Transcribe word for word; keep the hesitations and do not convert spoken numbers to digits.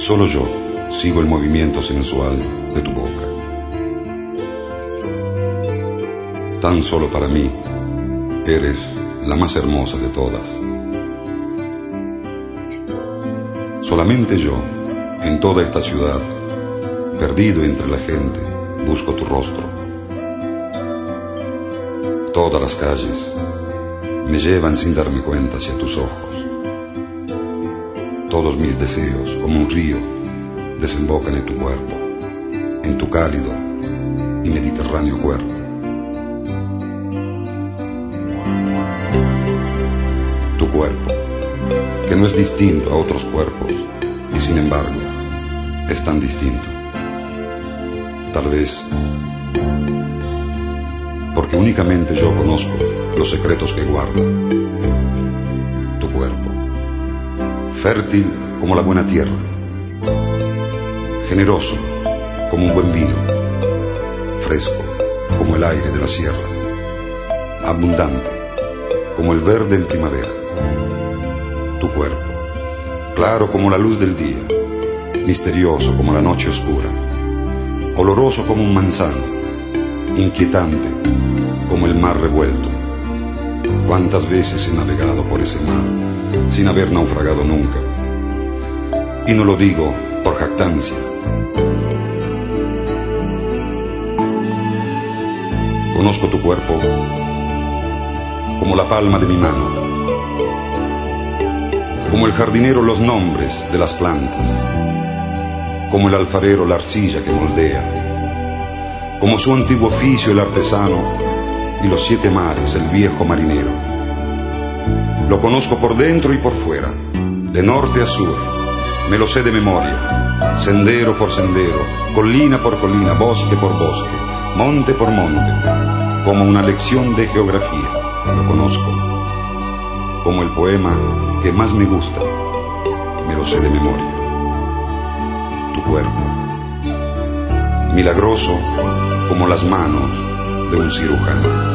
Solo yo sigo el movimiento sensual de tu boca. Tan solo para mí eres la más hermosa de todas. Solamente yo, en toda esta ciudad, perdido entre la gente, busco tu rostro. Todas las calles me llevan sin darme cuenta hacia tus ojos. Todos mis deseos, como un río, desembocan en tu cuerpo, en tu cálido y mediterráneo cuerpo. Tu cuerpo, que no es distinto a otros cuerpos, y sin embargo, es tan distinto. Tal vez porque únicamente yo conozco los secretos que guarda tu cuerpo, fértil como la buena tierra, generoso como un buen vino, fresco como el aire de la sierra, abundante como el verde en primavera. Tu cuerpo, claro como la luz del día, misterioso como la noche oscura, oloroso como un manzano, inquietante como el mar revuelto. Cuántas veces he navegado por ese mar sin haber naufragado nunca. Y no lo digo por jactancia. Conozco tu cuerpo como la palma de mi mano, como el jardinero los nombres de las plantas, como el alfarero la arcilla que moldea, como su antiguo oficio el artesano y los siete mares el viejo marinero. Lo conozco por dentro y por fuera, de norte a sur, me lo sé de memoria, sendero por sendero, colina por colina, bosque por bosque, monte por monte, como una lección de geografía, lo conozco, como el poema que más me gusta, me lo sé de memoria. Tu cuerpo, milagroso como las manos de un cirujano.